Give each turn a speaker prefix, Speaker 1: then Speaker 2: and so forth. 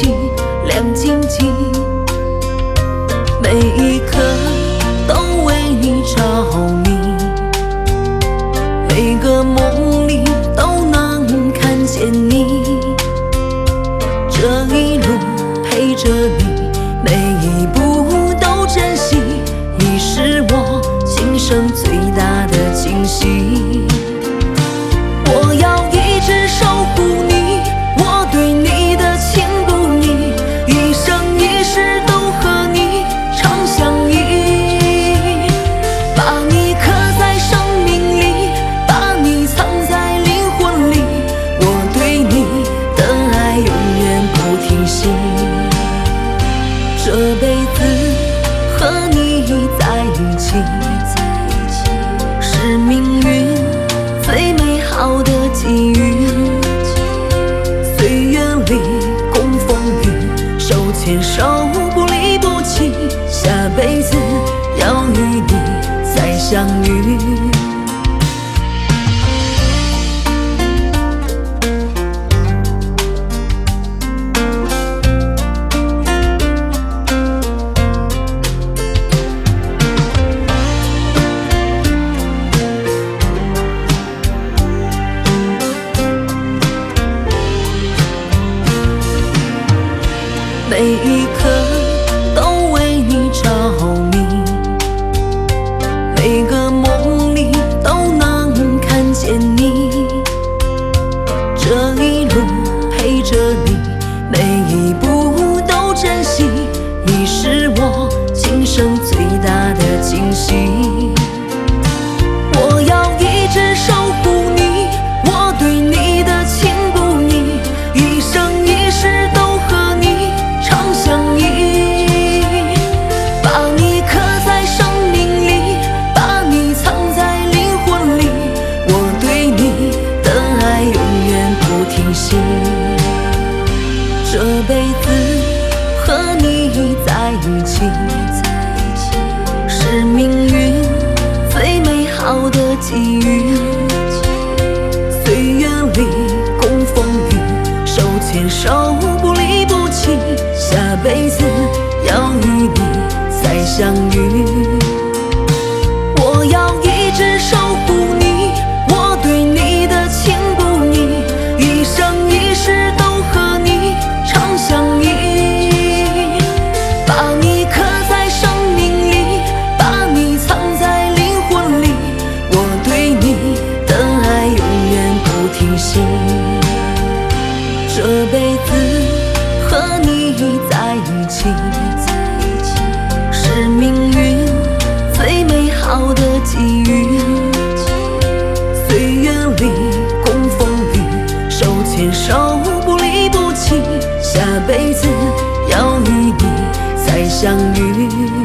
Speaker 1: 起，亮晶晶。每一刻都为你着迷，每个梦里都能看见你。这一路陪着你，每一步都珍惜，你是我今生最大的惊喜。我要一直守护你，我对你的情不移，一生一世都和你常相依。把你刻在生命里，把你藏在灵魂里，我对你的爱永远不停息。这辈子和你在一起，是命运最美好的际遇。岁月里共风雨，手牵手不离不弃，下辈子要与你再相遇。每一刻都为你着迷，每个梦里都能看见你。这一路陪着你，每一步都珍惜，你是我今生最大的惊喜。我要一直守护你，我对你的情不移，一生一世都和你常相依。把你刻在生命里，把你藏在灵魂里，我对你的爱永远不停息。这辈子和你在一起，是命运最美好的际遇。岁月里共风雨，手牵手不离不弃，下辈子要与你再相遇。我要一直守护你，我对你的情不移，一生一世都和你常相依。把你刻在生命里，把你藏在灵魂里，我对你的爱永远不停息。这辈子和你在一起，是命运最美好的际遇。岁月里共风雨，手牵手不离不弃，下辈子要与你再相遇。